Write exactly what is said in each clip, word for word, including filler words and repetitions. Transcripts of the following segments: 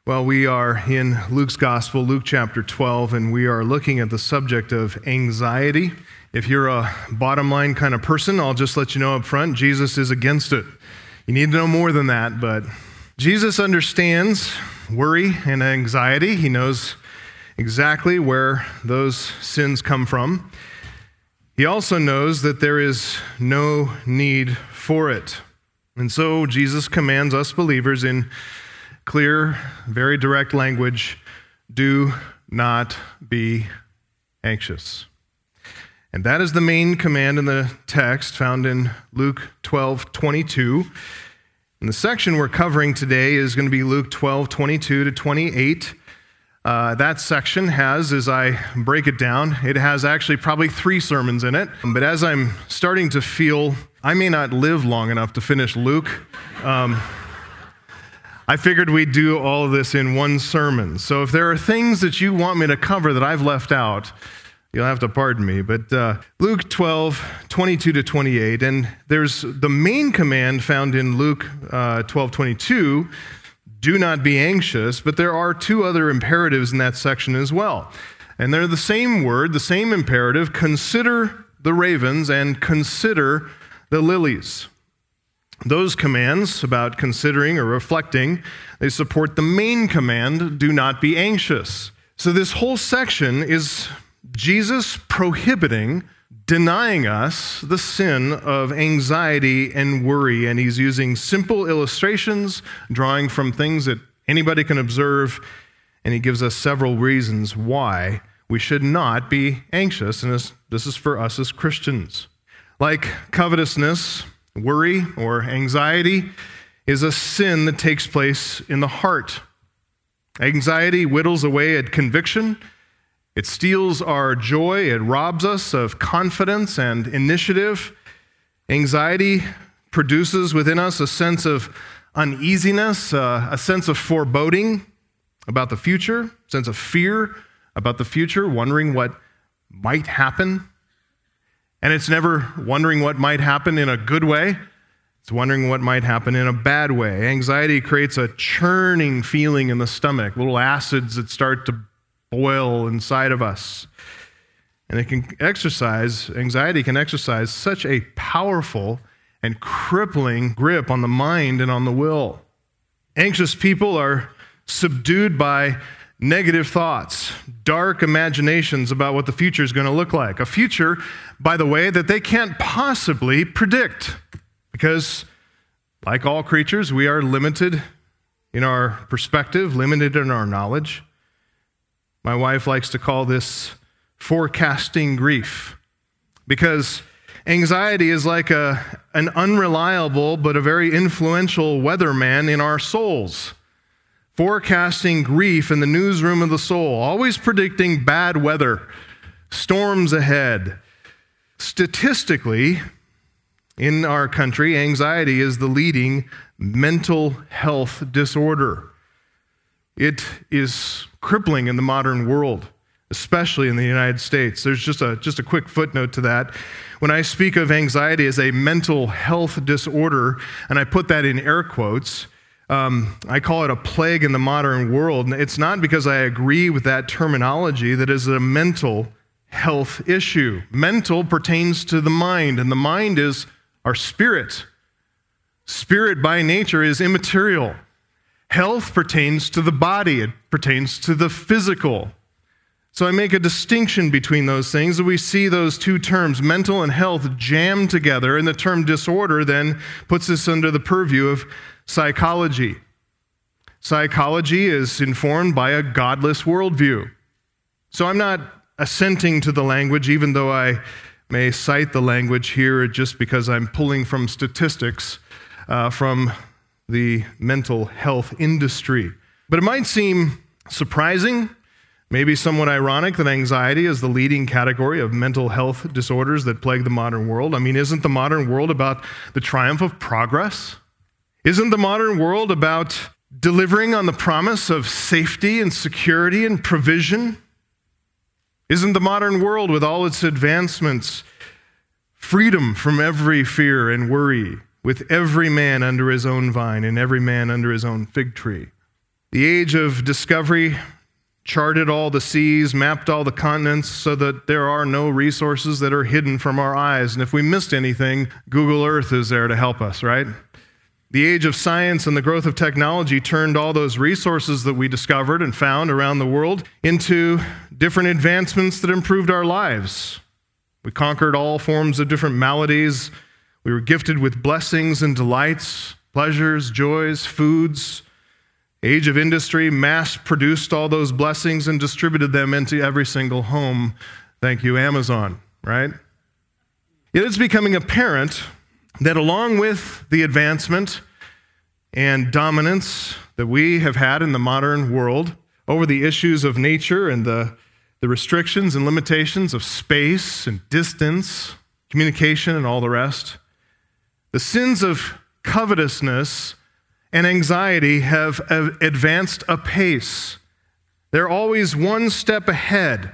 Well, we are in Luke's Gospel, Luke chapter twelve, and we are looking at the subject of anxiety. If you're a bottom line kind of person, I'll just let you know up front, Jesus is against it. You need to know more than that, but Jesus understands worry and anxiety. He knows exactly where those sins come from. He also knows that there is no need for it. And so Jesus commands us believers in clear, very direct language, do not be anxious. And that is the main command in the text found in Luke twelve twenty-two. And the section we're covering today is going to be Luke twelve twenty-two to twenty-eight. Uh, that section has, as I break it down, it has actually probably three sermons in it. But as I'm starting to feel I may not live long enough to finish Luke, um, I figured we'd do all of this in one sermon. So if there are things that you want me to cover that I've left out, you'll have to pardon me. But uh, Luke twelve twenty-two to twenty-eight, and there's the main command found in Luke uh, twelve twenty-two, do not be anxious, but there are two other imperatives in that section as well. And they're the same word, the same imperative, consider the ravens and consider the lilies. Those commands about considering or reflecting, they support the main command, do not be anxious. So this whole section is Jesus prohibiting, denying us the sin of anxiety and worry, and he's using simple illustrations, drawing from things that anybody can observe, and he gives us several reasons why we should not be anxious, and this, this is for us as Christians. Like covetousness, worry or anxiety is a sin that takes place in the heart. Anxiety whittles away at conviction. It steals our joy. It robs us of confidence and initiative. Anxiety produces within us a sense of uneasiness, uh, a sense of foreboding about the future, a sense of fear about the future, wondering what might happen. And it's never wondering what might happen in a good way. It's wondering what might happen in a bad way. Anxiety creates a churning feeling in the stomach, little acids that start to boil inside of us. And it can exercise, anxiety can exercise such a powerful and crippling grip on the mind and on the will. Anxious people are subdued by negative thoughts, dark imaginations about what the future is going to look like. A future, by the way, that they can't possibly predict. Because, like all creatures, we are limited in our perspective, limited in our knowledge. My wife likes to call this forecasting grief. Because anxiety is like a, an unreliable but a very influential weatherman in our souls. Forecasting grief in the newsroom of the soul, always predicting bad weather, storms ahead. Statistically, in our country, anxiety is the leading mental health disorder. It is crippling in the modern world, especially in the United States. There's just a just a quick footnote to that. When I speak of anxiety as a mental health disorder, and I put that in air quotes, Um, I call it a plague in the modern world. And it's not because I agree with that terminology that is a mental health issue. Mental pertains to the mind, and the mind is our spirit. Spirit by nature is immaterial. Health pertains to the body. It pertains to the physical. So I make a distinction between those things, and we see those two terms, mental and health, jammed together, and the term disorder then puts us under the purview of psychology. Psychology is informed by a godless worldview. So I'm not assenting to the language, even though I may cite the language here just because I'm pulling from statistics uh, from the mental health industry. But it might seem surprising, maybe somewhat ironic, that anxiety is the leading category of mental health disorders that plague the modern world. I mean, isn't the modern world about the triumph of progress? Isn't the modern world about delivering on the promise of safety and security and provision? Isn't the modern world, with all its advancements, freedom from every fear and worry, with every man under his own vine and every man under his own fig tree? The age of discovery charted all the seas, mapped all the continents so that there are no resources that are hidden from our eyes. And if we missed anything, Google Earth is there to help us, right? The age of science and the growth of technology turned all those resources that we discovered and found around the world into different advancements that improved our lives. We conquered all forms of different maladies. We were gifted with blessings and delights, pleasures, joys, foods. Age of industry mass-produced all those blessings and distributed them into every single home. Thank you, Amazon, right? Yet it's becoming apparent that along with the advancement and dominance that we have had in the modern world over the issues of nature and the, the restrictions and limitations of space and distance, communication and all the rest, the sins of covetousness and anxiety have advanced apace. They're always one step ahead.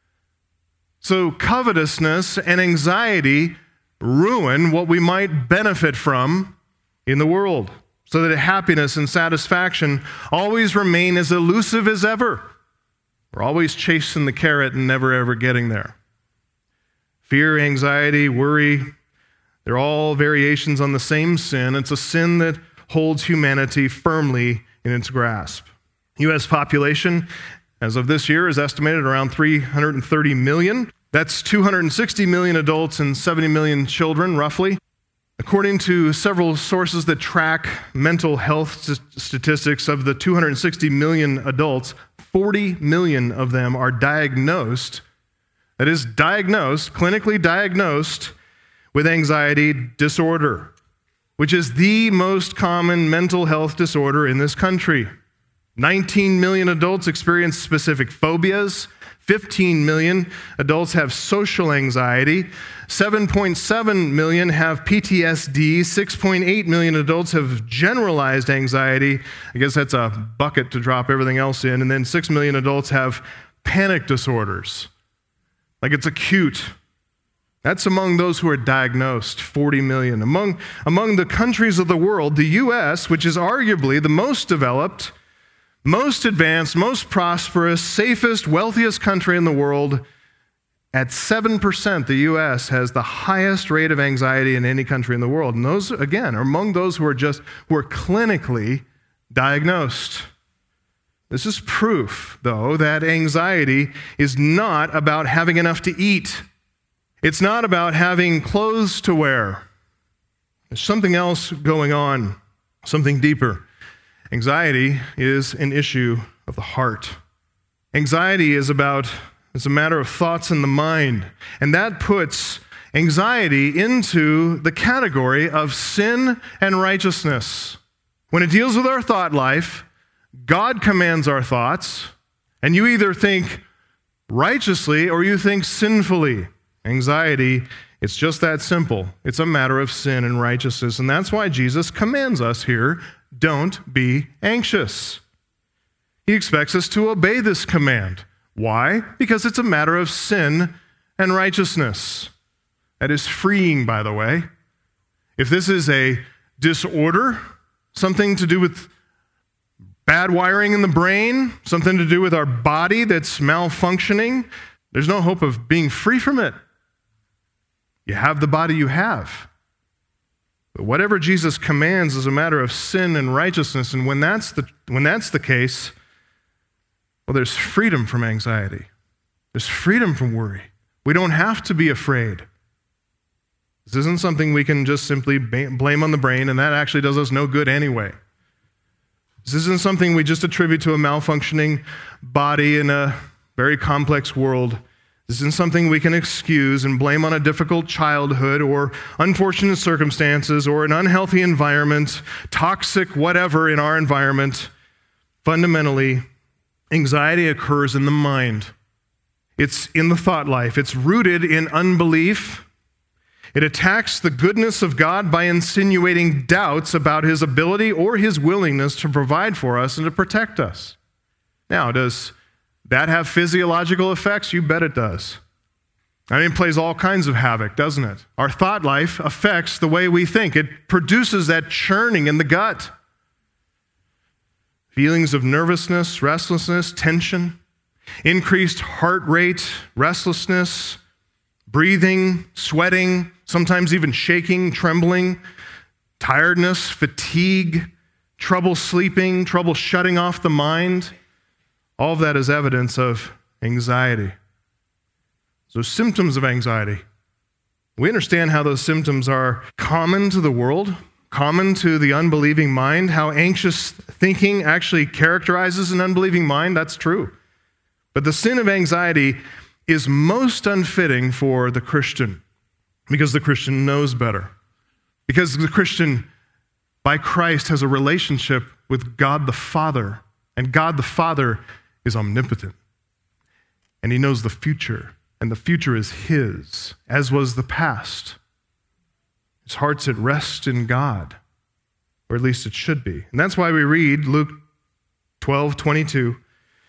So covetousness and anxiety ruin what we might benefit from in the world, so that happiness and satisfaction always remain as elusive as ever. We're always chasing the carrot and never ever getting there. Fear, anxiety, worry, they're all variations on the same sin. It's a sin that holds humanity firmly in its grasp. U S population, as of this year, is estimated around three hundred thirty million. That's two hundred sixty million adults and seventy million children, roughly. According to several sources that track mental health st- statistics, of the two hundred sixty million adults, forty million of them are diagnosed, that is, diagnosed, clinically diagnosed with anxiety disorder, which is the most common mental health disorder in this country. nineteen million adults experience specific phobias. fifteen million adults have social anxiety. seven point seven million have P T S D. six point eight million adults have generalized anxiety. I guess that's a bucket to drop everything else in. And then six million adults have panic disorders. Like it's acute. That's among those who are diagnosed, forty million. Among, among the countries of the world, the U S, which is arguably the most developed, most advanced, most prosperous, safest, wealthiest country in the world, at seven percent, the U S has the highest rate of anxiety in any country in the world. And those, again, are among those who are just, who are clinically diagnosed. This is proof, though, that anxiety is not about having enough to eat. It's not about having clothes to wear. There's something else going on, something deeper. Anxiety is an issue of the heart. Anxiety is about, it's a matter of thoughts in the mind. And that puts anxiety into the category of sin and righteousness. When it deals with our thought life, God commands our thoughts, and you either think righteously or you think sinfully. Anxiety, it's just that simple. It's a matter of sin and righteousness, and that's why Jesus commands us here, don't be anxious. He expects us to obey this command. Why? Because it's a matter of sin and righteousness. That is freeing, by the way. If this is a disorder, something to do with bad wiring in the brain, something to do with our body that's malfunctioning, there's no hope of being free from it. You have the body you have. But whatever Jesus commands is a matter of sin and righteousness, and when that's the, when that's the case, well, there's freedom from anxiety. There's freedom from worry. We don't have to be afraid. This isn't something we can just simply blame on the brain, and that actually does us no good anyway. This isn't something we just attribute to a malfunctioning body in a very complex world. This isn't something we can excuse and blame on a difficult childhood or unfortunate circumstances or an unhealthy environment, toxic whatever in our environment. Fundamentally, anxiety occurs in the mind. It's in the thought life. It's rooted in unbelief. It attacks the goodness of God by insinuating doubts about his ability or his willingness to provide for us and to protect us. Now, does that have physiological effects? You bet it does. I mean, it plays all kinds of havoc, doesn't it? Our thought life affects the way we think. It produces that churning in the gut. feelings of nervousness, restlessness, tension, increased heart rate, restlessness, breathing, sweating, sometimes even shaking, trembling, tiredness, fatigue, trouble sleeping, trouble shutting off the mind. All of that is evidence of anxiety. So symptoms of anxiety. We understand how those symptoms are common to the world, common to the unbelieving mind, how anxious thinking actually characterizes an unbelieving mind. That's true. But the sin of anxiety is most unfitting for the Christian because the Christian knows better. Because the Christian, by Christ, has a relationship with God the Father, and God the Father is omnipotent. And he knows the future, and the future is his, as was the past. His heart's at rest in God, or at least it should be. And that's why we read Luke twelve twenty-two.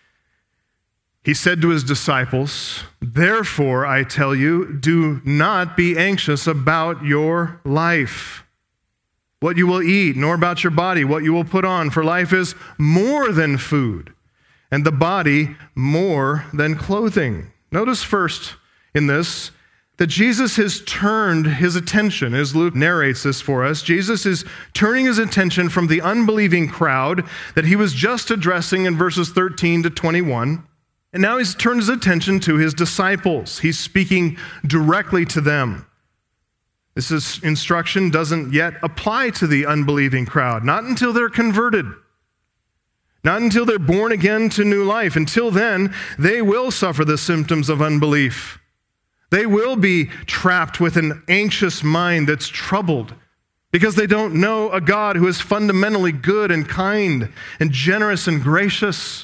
He said to his disciples, "Therefore, I tell you, do not be anxious about your life, what you will eat, nor about your body, what you will put on. For life is more than food, and the body more than clothing." Notice first in this that Jesus has turned his attention, as Luke narrates this for us. Jesus is turning his attention from the unbelieving crowd that he was just addressing in verses thirteen to twenty-one. And now he's turned his attention to his disciples. He's speaking directly to them. This is, instruction doesn't yet apply to the unbelieving crowd, not until they're converted, not until they're born again to new life. Until then, they will suffer the symptoms of unbelief. They will be trapped with an anxious mind that's troubled because they don't know a God who is fundamentally good and kind and generous and gracious.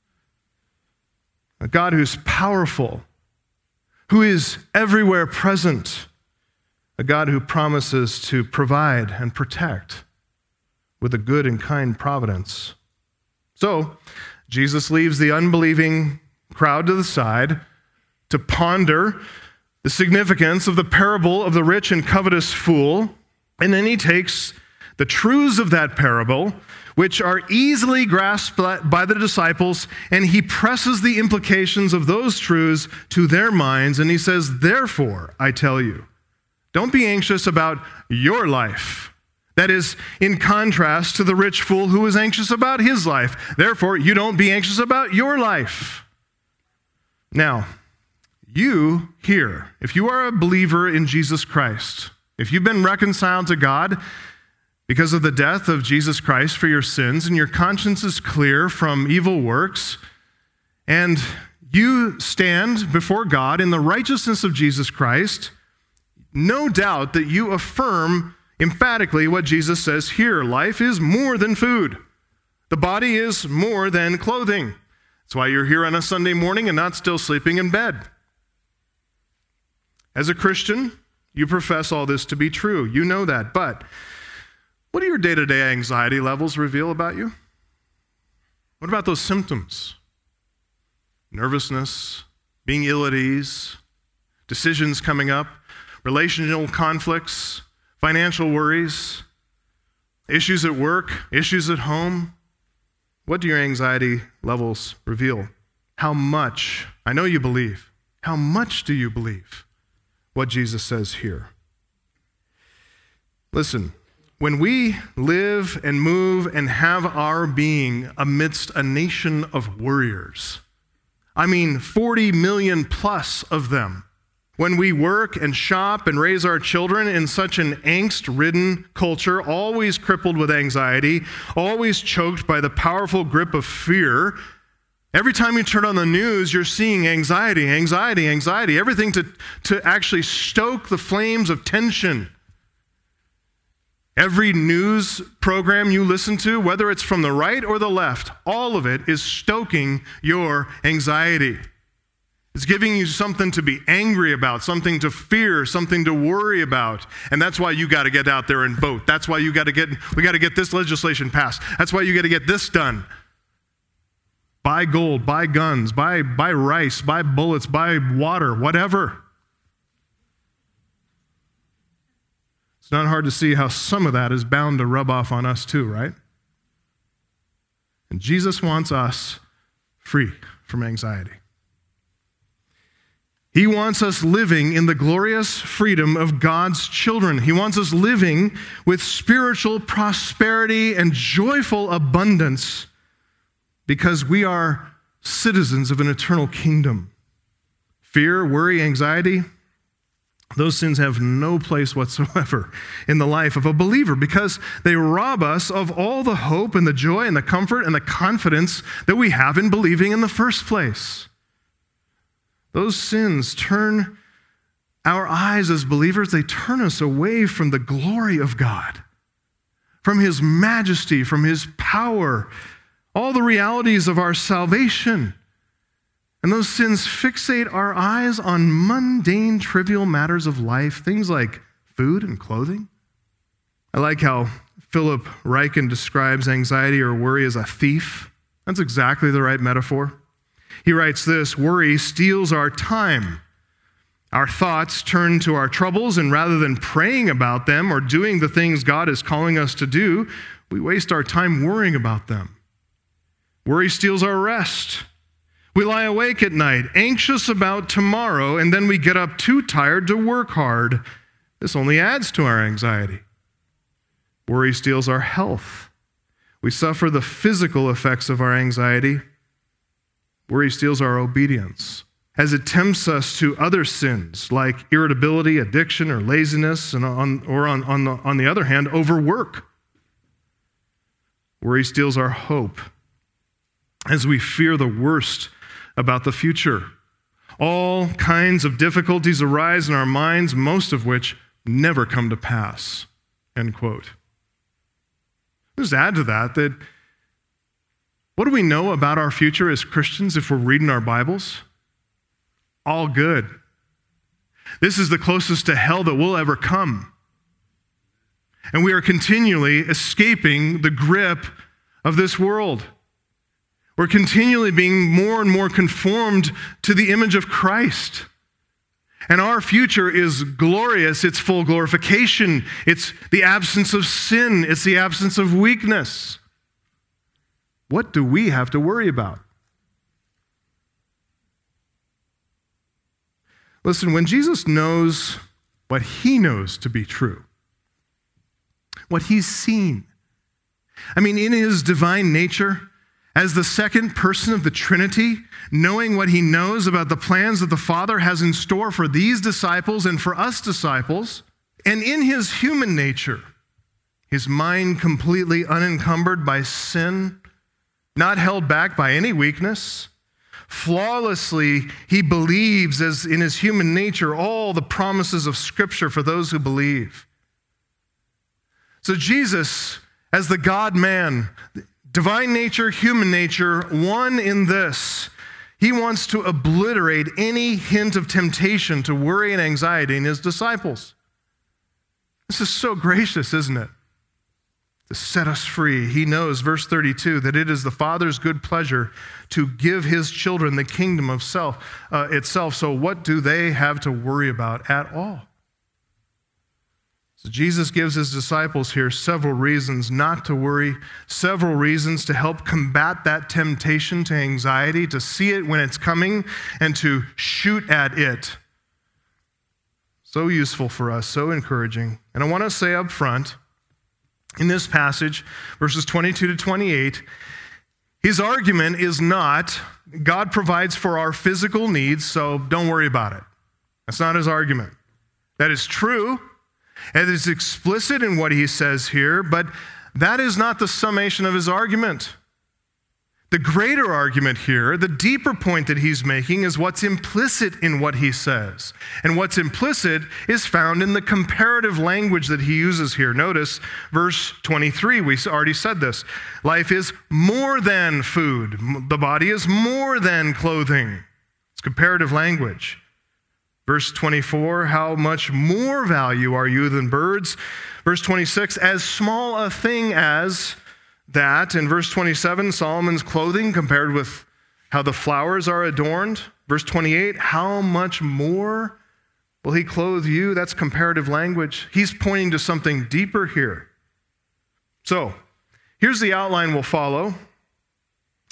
A God who's powerful, who is everywhere present, a God who promises to provide and protect with a good and kind providence. So, Jesus leaves the unbelieving crowd to the side to ponder the significance of the parable of the rich and covetous fool, and then he takes the truths of that parable, which are easily grasped by the disciples, and he presses the implications of those truths to their minds, and he says, "Therefore, I tell you, don't be anxious about your life." That is in contrast to the rich fool who was anxious about his life. Therefore, you don't be anxious about your life. Now, you here, if you are a believer in Jesus Christ, if you've been reconciled to God because of the death of Jesus Christ for your sins, and your conscience is clear from evil works, and you stand before God in the righteousness of Jesus Christ, no doubt that you affirm emphatically what Jesus says here. Life is more than food. The body is more than clothing. That's why you're here on a Sunday morning and not still sleeping in bed. As a Christian, you profess all this to be true. You know that. But what do your day-to-day anxiety levels reveal about you? What about those symptoms? Nervousness, being ill at ease, decisions coming up, relational conflicts, financial worries, issues at work, issues at home. What do your anxiety levels reveal? How much, I know you believe, how much do you believe what Jesus says here? Listen, when we live and move and have our being amidst a nation of worriers, I mean forty million plus of them, when we work and shop and raise our children in such an angst-ridden culture, always crippled with anxiety, always choked by the powerful grip of fear, every time you turn on the news, you're seeing anxiety, anxiety, anxiety, everything to, to actually stoke the flames of tension. Every news program you listen to, whether it's from the right or the left, all of it is stoking your anxiety. It's giving you something to be angry about, something to fear, something to worry about. And that's why you got to get out there and vote. That's why you got to get, we got to get this legislation passed. That's why you got to get this done. Buy gold, buy guns, buy, buy rice, buy bullets, buy water, whatever. It's not hard to see how some of that is bound to rub off on us too, right? And Jesus wants us free from anxiety. He wants us living in the glorious freedom of God's children. He wants us living with spiritual prosperity and joyful abundance because we are citizens of an eternal kingdom. Fear, worry, anxiety, those sins have no place whatsoever in the life of a believer because they rob us of all the hope and the joy and the comfort and the confidence that we have in believing in the first place. Those sins turn our eyes as believers, they turn us away from the glory of God, from His majesty, from His power, all the realities of our salvation. And those sins fixate our eyes on mundane, trivial matters of life, things like food and clothing. I like how Philip Ryken describes anxiety or worry as a thief. That's exactly the right metaphor. He writes this: worry steals our time. Our thoughts turn to our troubles, and rather than praying about them or doing the things God is calling us to do, we waste our time worrying about them. Worry steals our rest. We lie awake at night, anxious about tomorrow, and then we get up too tired to work hard. This only adds to our anxiety. Worry steals our health. We suffer the physical effects of our anxiety. Worry steals our obedience, as it tempts us to other sins like irritability, addiction, or laziness, and on, or on, on, the, on the other hand, overwork. Worry steals our hope, as we fear the worst about the future. All kinds of difficulties arise in our minds, most of which never come to pass, end quote. Just add to that that what do we know about our future as Christians if we're reading our Bibles? All good. This is the closest to hell that we'll ever come. And we are continually escaping the grip of this world. We're continually being more and more conformed to the image of Christ. And our future is glorious. It's full glorification. It's the absence of sin. It's the absence of weakness. What do we have to worry about? Listen, when Jesus knows what He knows to be true, what He's seen, I mean, in His divine nature, as the second person of the Trinity, knowing what He knows about the plans that the Father has in store for these disciples and for us disciples, and in His human nature, His mind completely unencumbered by sin, not held back by any weakness, flawlessly He believes, as in His human nature, all the promises of Scripture for those who believe. So Jesus, as the God-man, divine nature, human nature, one in this, He wants to obliterate any hint of temptation to worry and anxiety in His disciples. This is so gracious, isn't it? To set us free. He knows, verse thirty-two, that it is the Father's good pleasure to give His children the kingdom of self uh, itself. So what do they have to worry about at all? So Jesus gives His disciples here several reasons not to worry, several reasons to help combat that temptation to anxiety, to see it when it's coming, and to shoot at it. So useful for us, so encouraging. And I want to say up front, in this passage, verses twenty-two to twenty-eight, his argument is not, God provides for our physical needs, so don't worry about it. That's not his argument. That is true. It is explicit in what he says here, but that is not the summation of his argument. The greater argument here, the deeper point that he's making, is what's implicit in what he says. And what's implicit is found in the comparative language that he uses here. Notice verse twenty-three, we already said this. Life is more than food. The body is more than clothing. It's comparative language. Verse twenty-four, how much more value are you than birds? Verse twenty-six, as small a thing as that. In verse twenty-seven, Solomon's clothing compared with how the flowers are adorned. Verse twenty-eight, how much more will he clothe you? That's comparative language. He's pointing to something deeper here. So, here's the outline we'll follow.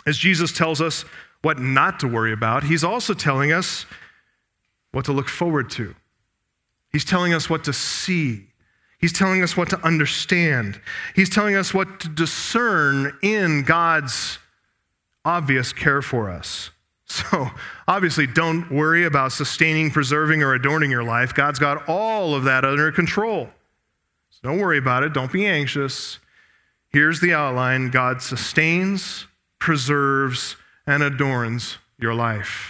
As Jesus tells us what not to worry about, he's also telling us what to look forward to. He's telling us what to see. He's telling us what to understand. He's telling us what to discern in God's obvious care for us. So obviously, don't worry about sustaining, preserving, or adorning your life. God's got all of that under control. So don't worry about it. Don't be anxious. Here's the outline. God sustains, preserves, and adorns your life.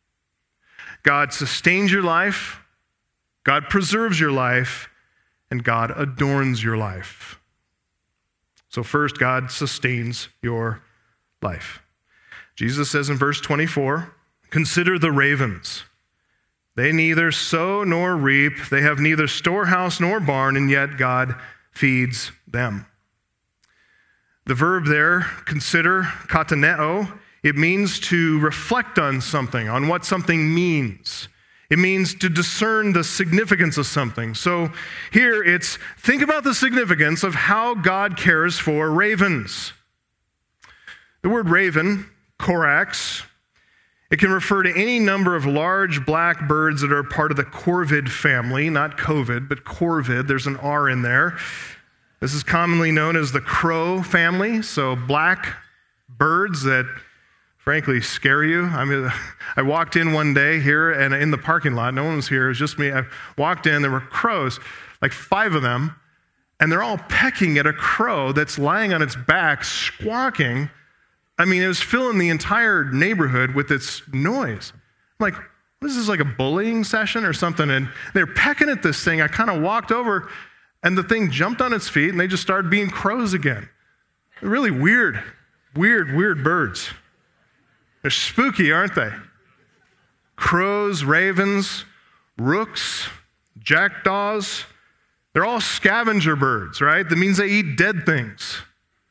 God sustains your life, God preserves your life, and God adorns your life. So first, God sustains your life. Jesus says in verse twenty-four, "Consider the ravens. They neither sow nor reap. They have neither storehouse nor barn, and yet God feeds them." The verb there, consider, kataneo, it means to reflect on something, on what something means. It means to discern the significance of something. So here it's, think about the significance of how God cares for ravens. The word raven, corax, it can refer to any number of large black birds that are part of the corvid family, not COVID, but corvid. There's an R in there. This is commonly known as the crow family, so black birds that frankly scare you. I mean, I walked in one day here and in the parking lot, no one was here, it was just me. I walked in, there were crows, like five of them, and they're all pecking at a crow that's lying on its back, squawking. I mean, it was filling the entire neighborhood with its noise. I'm like, what is this, like a bullying session or something? And they're pecking at this thing. I kind of walked over, and the thing jumped on its feet, and they just started being crows again. They're really weird, weird, weird birds. They're spooky, aren't they? Crows, ravens, rooks, jackdaws, they're all scavenger birds, right? That means they eat dead things.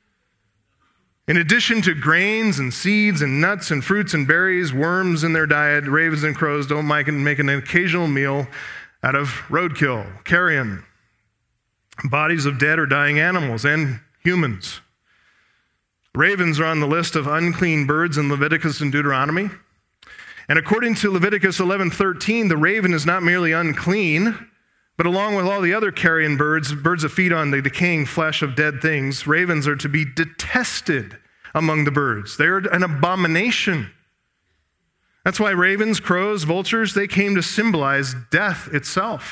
In addition to grains and seeds and nuts and fruits and berries, worms in their diet, ravens and crows don't make an occasional meal out of roadkill, carrion, bodies of dead or dying animals and humans. Ravens are on the list of unclean birds in Leviticus and Deuteronomy. And according to Leviticus eleven thirteen, the raven is not merely unclean, but along with all the other carrion birds, birds that feed on the decaying flesh of dead things, ravens are to be detested among the birds. They're an abomination. That's why ravens, crows, vultures, they came to symbolize death itself.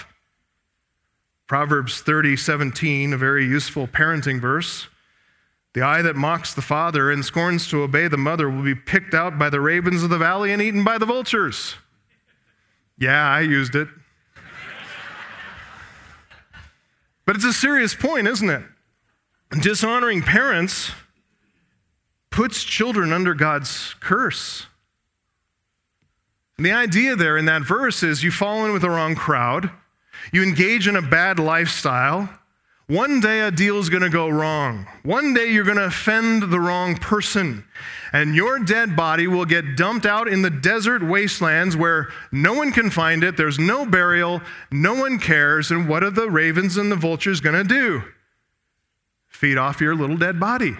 Proverbs thirty seventeen, a very useful parenting verse. The eye that mocks the father and scorns to obey the mother will be picked out by the ravens of the valley and eaten by the vultures. Yeah, I used it. But it's a serious point, isn't it? Dishonoring parents puts children under God's curse. And the idea there in that verse is you fall in with the wrong crowd, you engage in a bad lifestyle. One day a deal is going to go wrong. One day you're going to offend the wrong person, and your dead body will get dumped out in the desert wastelands where no one can find it. There's no burial. No one cares. And what are the ravens and the vultures going to do? Feed off your little dead body.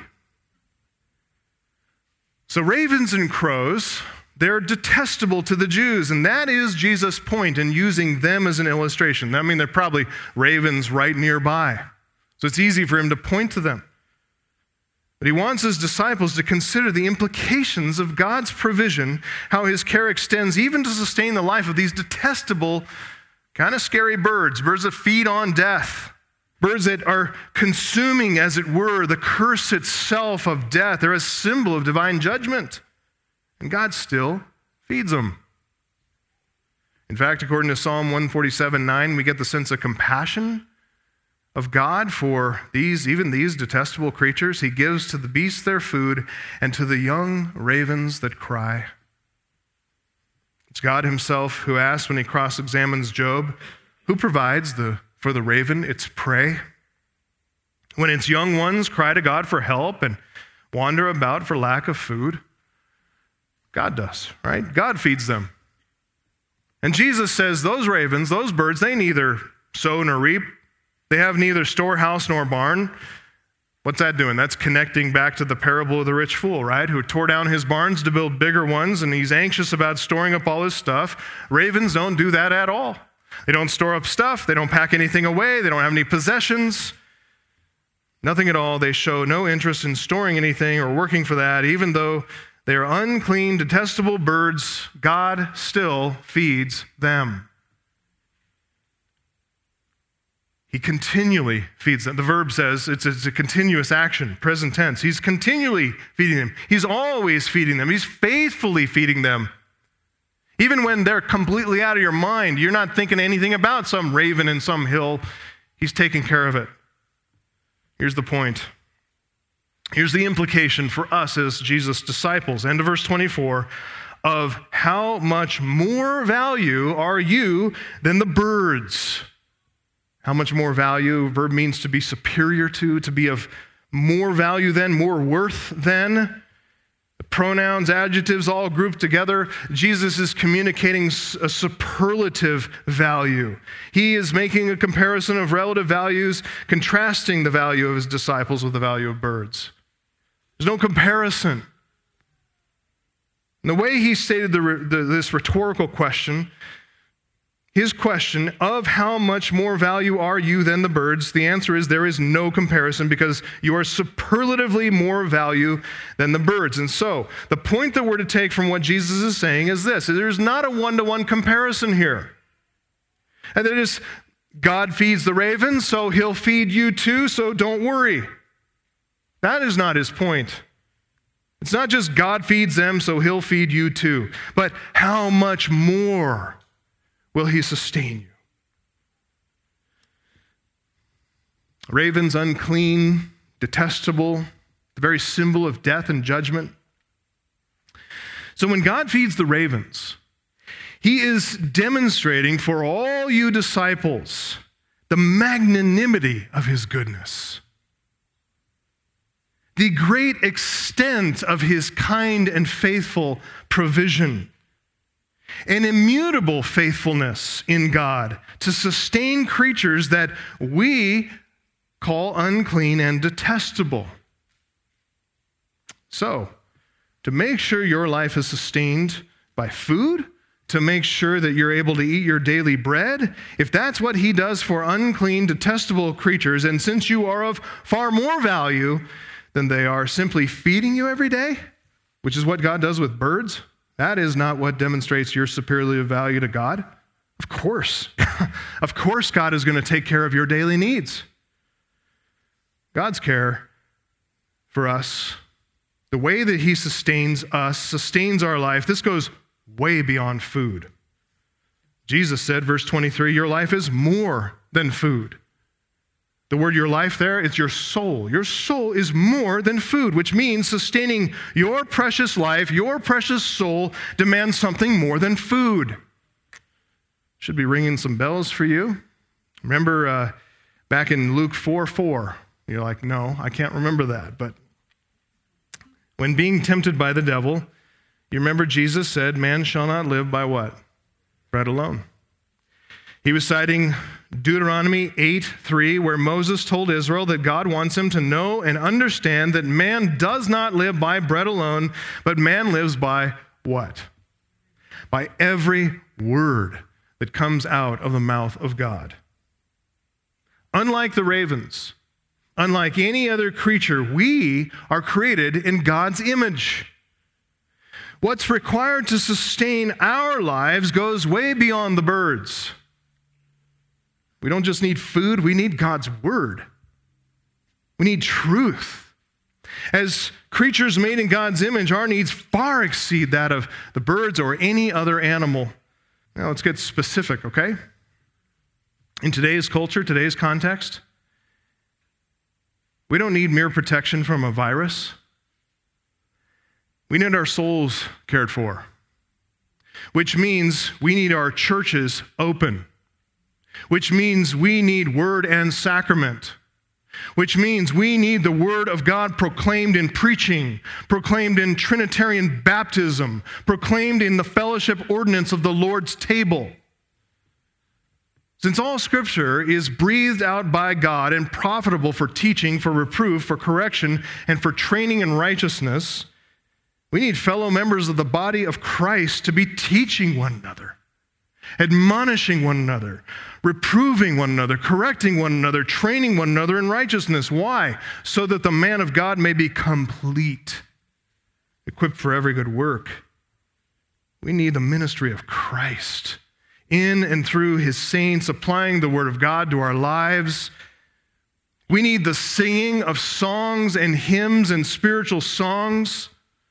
So ravens and crows, they're detestable to the Jews, and that is Jesus' point in using them as an illustration. I mean, they're probably ravens right nearby. So it's easy for him to point to them. But he wants his disciples to consider the implications of God's provision, how his care extends even to sustain the life of these detestable, kind of scary birds, birds that feed on death, birds that are consuming, as it were, the curse itself of death. They're a symbol of divine judgment, and God still feeds them. In fact, according to Psalm one forty-seven nine, we get the sense of compassion of God for these, even these detestable creatures. He gives to the beasts their food and to the young ravens that cry. It's God himself who asks when he cross-examines Job, who provides the, for the raven its prey? When its young ones cry to God for help and wander about for lack of food, God does, right? God feeds them. And Jesus says those ravens, those birds, they neither sow nor reap. They have neither storehouse nor barn. What's that doing? That's connecting back to the parable of the rich fool, right? Who tore down his barns to build bigger ones, and he's anxious about storing up all his stuff. Ravens don't do that at all. They don't store up stuff. They don't pack anything away. They don't have any possessions. Nothing at all. They show no interest in storing anything or working for that. Even though they are unclean, detestable birds, God still feeds them. He continually feeds them. The verb says it's, it's a continuous action, present tense. He's continually feeding them. He's always feeding them. He's faithfully feeding them. Even when they're completely out of your mind, you're not thinking anything about some raven in some hill. He's taking care of it. Here's the point. Here's the implication for us as Jesus' disciples. End of verse twenty-four, of how much more value are you than the birds? How much more value? Verb means to be superior to, to be of more value than, more worth than. The pronouns, adjectives, all grouped together. Jesus is communicating a superlative value. He is making a comparison of relative values, contrasting the value of his disciples with the value of birds. There's no comparison. And the way he stated the, the, this rhetorical question, his question of how much more value are you than the birds, the answer is there is no comparison because you are superlatively more value than the birds. And so the point that we're to take from what Jesus is saying is this: there's not a one-to-one comparison here. And that is, God feeds the ravens, so he'll feed you too, so don't worry. That is not his point. It's not just God feeds them, so he'll feed you too. But how much more will he sustain you? Ravens, unclean, detestable, the very symbol of death and judgment. So when God feeds the ravens, he is demonstrating for all you disciples the magnanimity of his goodness, the great extent of his kind and faithful provision, an immutable faithfulness in God to sustain creatures that we call unclean and detestable. So, to make sure your life is sustained by food, to make sure that you're able to eat your daily bread, if that's what he does for unclean, detestable creatures, and since you are of far more value than they are simply feeding you every day, which is what God does with birds, that is not what demonstrates your superior value to God. Of course. Of course God is going to take care of your daily needs. God's care for us, the way that he sustains us, sustains our life, this goes way beyond food. Jesus said, verse twenty-three, your life is more than food. The word your life there, it's your soul. Your soul is more than food, which means sustaining your precious life, your precious soul demands something more than food. Should be ringing some bells for you. Remember uh, back in Luke four four, you're like, no, I can't remember that. But when being tempted by the devil, you remember Jesus said, man shall not live by what? Bread alone. He was citing Deuteronomy eight three, where Moses told Israel that God wants him to know and understand that man does not live by bread alone, but man lives by what? By every word that comes out of the mouth of God. Unlike the ravens, unlike any other creature, we are created in God's image. What's required to sustain our lives goes way beyond the birds. We don't just need food, we need God's word. We need truth. As creatures made in God's image, our needs far exceed that of the birds or any other animal. Now let's get specific, okay? In today's culture, today's context, we don't need mere protection from a virus. We need our souls cared for, which means we need our churches open, which means we need word and sacrament, which means we need the word of God proclaimed in preaching, proclaimed in Trinitarian baptism, proclaimed in the fellowship ordinance of the Lord's table. Since all Scripture is breathed out by God and profitable for teaching, for reproof, for correction, and for training in righteousness, we need fellow members of the body of Christ to be teaching one another, admonishing one another, reproving one another, correcting one another, training one another in righteousness. Why? So that the man of God may be complete, equipped for every good work. We need the ministry of Christ in and through his saints, applying the word of God to our lives. We need the singing of songs and hymns and spiritual songs.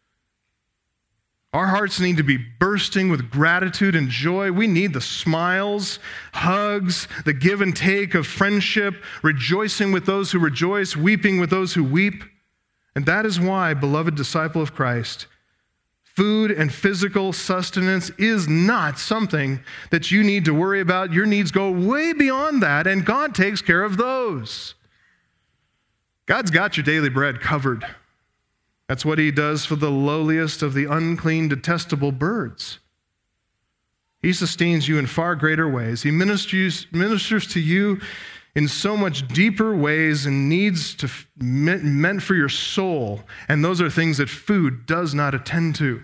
Our hearts need to be bursting with gratitude and joy. We need the smiles, hugs, the give and take of friendship, rejoicing with those who rejoice, weeping with those who weep. And that is why, beloved disciple of Christ, food and physical sustenance is not something that you need to worry about. Your needs go way beyond that, and God takes care of those. God's got your daily bread covered. That's what he does for the lowliest of the unclean, detestable birds. He sustains you in far greater ways. He ministers, ministers to you in so much deeper ways and needs to meant for your soul. And those are things that food does not attend to.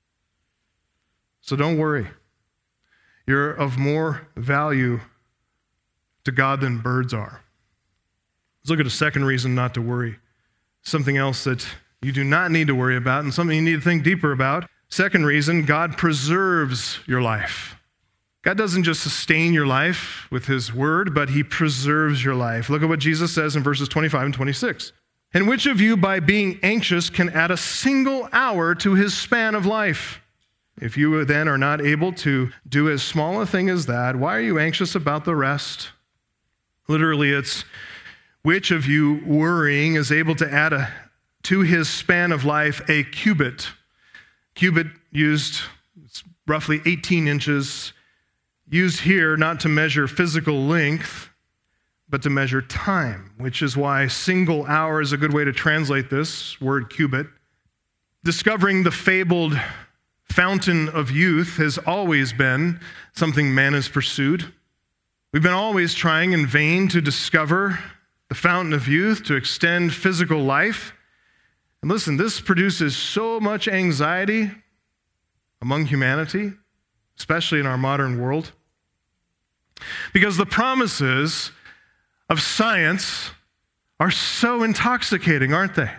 So don't worry. You're of more value to God than birds are. Let's look at a second reason not to worry. Something else that you do not need to worry about and something you need to think deeper about. Second reason, God preserves your life. God doesn't just sustain your life with his word, but he preserves your life. Look at what Jesus says in verses twenty-five and twenty-six. And which of you, by being anxious, can add a single hour to his span of life? If you then are not able to do as small a thing as that, why are you anxious about the rest? Literally, it's which of you worrying is able to add a, to his span of life a cubit. Cubit used, it's roughly eighteen inches, used here not to measure physical length, but to measure time, which is why single hour is a good way to translate this word cubit. Discovering the fabled fountain of youth has always been something man has pursued. We've been always trying in vain to discover the fountain of youth, to extend physical life. And listen, this produces so much anxiety among humanity, especially in our modern world, because the promises of science are so intoxicating, aren't they?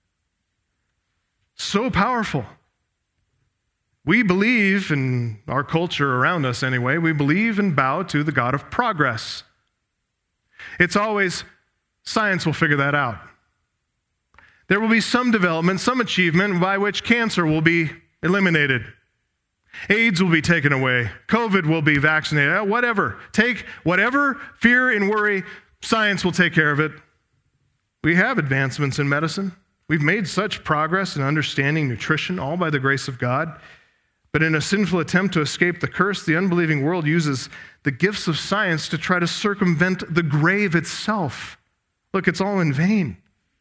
So powerful. We believe, in our culture around us anyway, we believe and bow to the God of progress. It's always, science will figure that out. There will be some development, some achievement by which cancer will be eliminated. AIDS will be taken away. COVID will be vaccinated. Whatever. Take whatever fear and worry, science will take care of it. We have advancements in medicine. We've made such progress in understanding nutrition, all by the grace of God. But in a sinful attempt to escape the curse, the unbelieving world uses the gifts of science to try to circumvent the grave itself. Look, it's all in vain.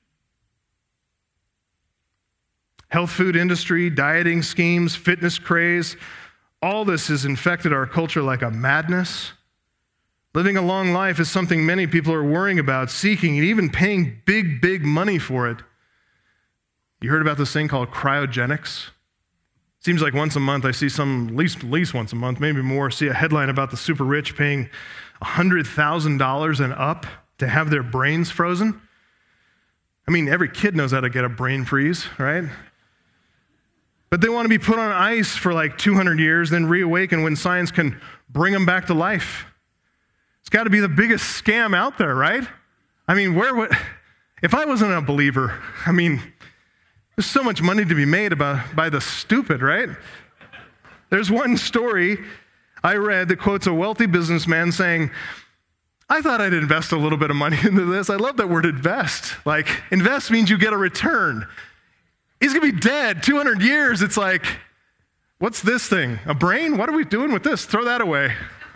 Health food industry, dieting schemes, fitness craze, all this has infected our culture like a madness. Living a long life is something many people are worrying about, seeking, and even paying big, big money for it. You heard about this thing called cryogenics? Seems like once a month I see some, at least, at least once a month, maybe more, see a headline about the super rich paying one hundred thousand dollars and up to have their brains frozen. I mean, every kid knows how to get a brain freeze, right? But they want to be put on ice for like two hundred years, then reawaken when science can bring them back to life. It's got to be the biggest scam out there, right? I mean, where would, if I wasn't a believer, I mean, there's so much money to be made about, by the stupid, right? There's one story I read that quotes a wealthy businessman saying, I thought I'd invest a little bit of money into this. I love that word invest. Like, invest means you get a return. He's going to be dead two hundred years. It's like, what's this thing? A brain? What are we doing with this? Throw that away.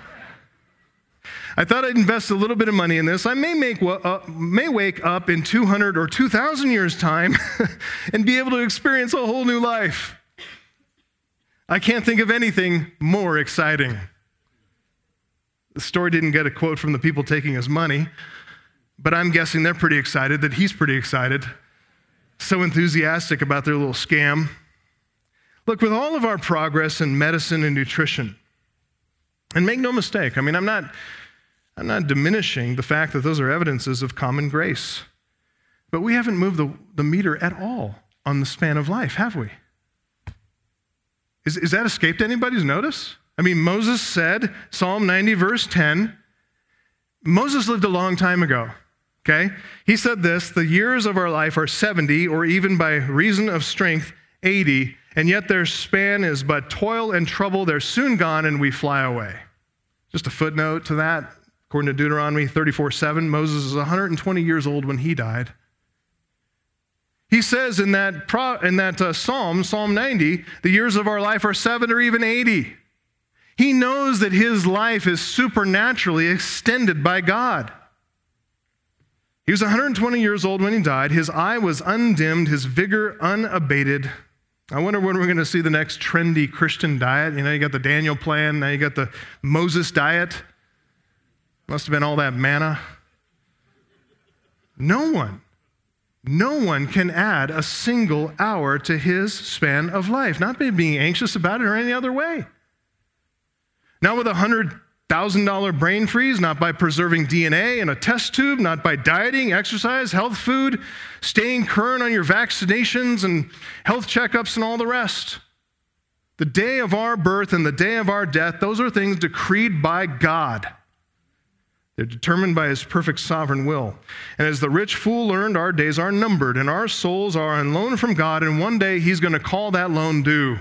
I thought I'd invest a little bit of money in this. I may make uh, may wake up in two hundred or two thousand years' time and be able to experience a whole new life. I can't think of anything more exciting. The story didn't get a quote from the people taking his money, but I'm guessing they're pretty excited that he's pretty excited, so enthusiastic about their little scam. Look, with all of our progress in medicine and nutrition, and make no mistake, I mean, I'm not, I'm not diminishing the fact that those are evidences of common grace, but we haven't moved the, the meter at all on the span of life, have we? Is, is that escaped anybody's notice? I mean, Moses said, Psalm ninety, verse ten, Moses lived a long time ago, okay? He said this, the years of our life are seventy, or even by reason of strength, eighty, and yet their span is but toil and trouble. They're soon gone, and we fly away. Just a footnote to that, according to Deuteronomy thirty-four seven, Moses was one hundred twenty years old when he died. He says in that, pro, in that uh, Psalm, Psalm ninety, the years of our life are seven or even eighty. He knows that his life is supernaturally extended by God. He was one hundred twenty years old when he died. His eye was undimmed, his vigor unabated. I wonder when we're going to see the next trendy Christian diet. You know, you got the Daniel plan, now you got the Moses diet. Must have been all that manna. No one. No one can add a single hour to his span of life, not by being anxious about it or any other way. Not with a one hundred thousand dollars brain freeze, not by preserving D N A in a test tube, not by dieting, exercise, health food, staying current on your vaccinations and health checkups and all the rest. The day of our birth and the day of our death, those are things decreed by God. They're determined by his perfect sovereign will. And as the rich fool learned, our days are numbered, and our souls are on loan from God, and one day he's going to call that loan due.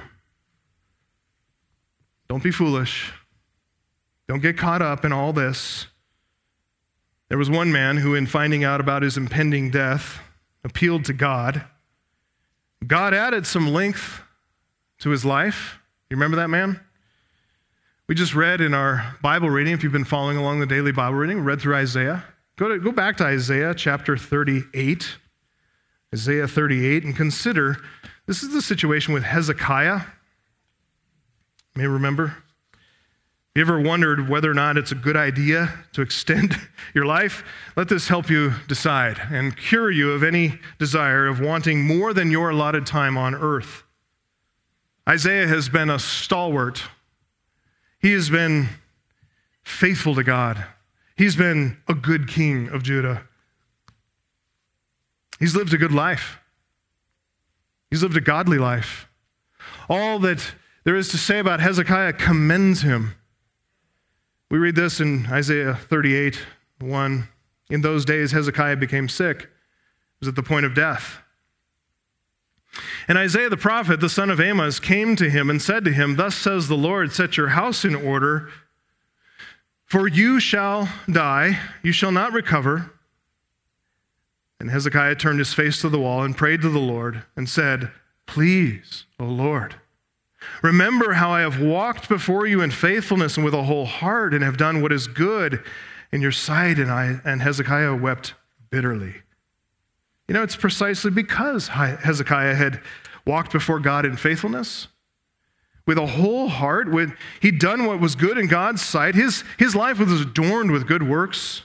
Don't be foolish. Don't get caught up in all this. There was one man who, in finding out about his impending death, appealed to God. God added some length to his life. You remember that man? We just read in our Bible reading, if you've been following along the daily Bible reading, read through Isaiah. Go to go back to Isaiah chapter thirty-eight. Isaiah thirty-eight, and consider, this is the situation with Hezekiah. You may remember. You ever wondered whether or not it's a good idea to extend your life? Let this help you decide and cure you of any desire of wanting more than your allotted time on earth. Isaiah has been a stalwart. He has been faithful to God. He's been a good king of Judah. He's lived a good life. He's lived a godly life. All that there is to say about Hezekiah commends him. We read this in Isaiah thirty-eight, one. In those days, Hezekiah became sick. He was at the point of death. And Isaiah the prophet, the son of Amos, came to him and said to him, Thus says the Lord, set your house in order, for you shall die, you shall not recover. And Hezekiah turned his face to the wall and prayed to the Lord and said, Please, O Lord, remember how I have walked before you in faithfulness and with a whole heart and have done what is good in your sight. And, I, and Hezekiah wept bitterly. You know, it's precisely because Hezekiah had walked before God in faithfulness, with a whole heart, with he'd done what was good in God's sight. His, his life was adorned with good works.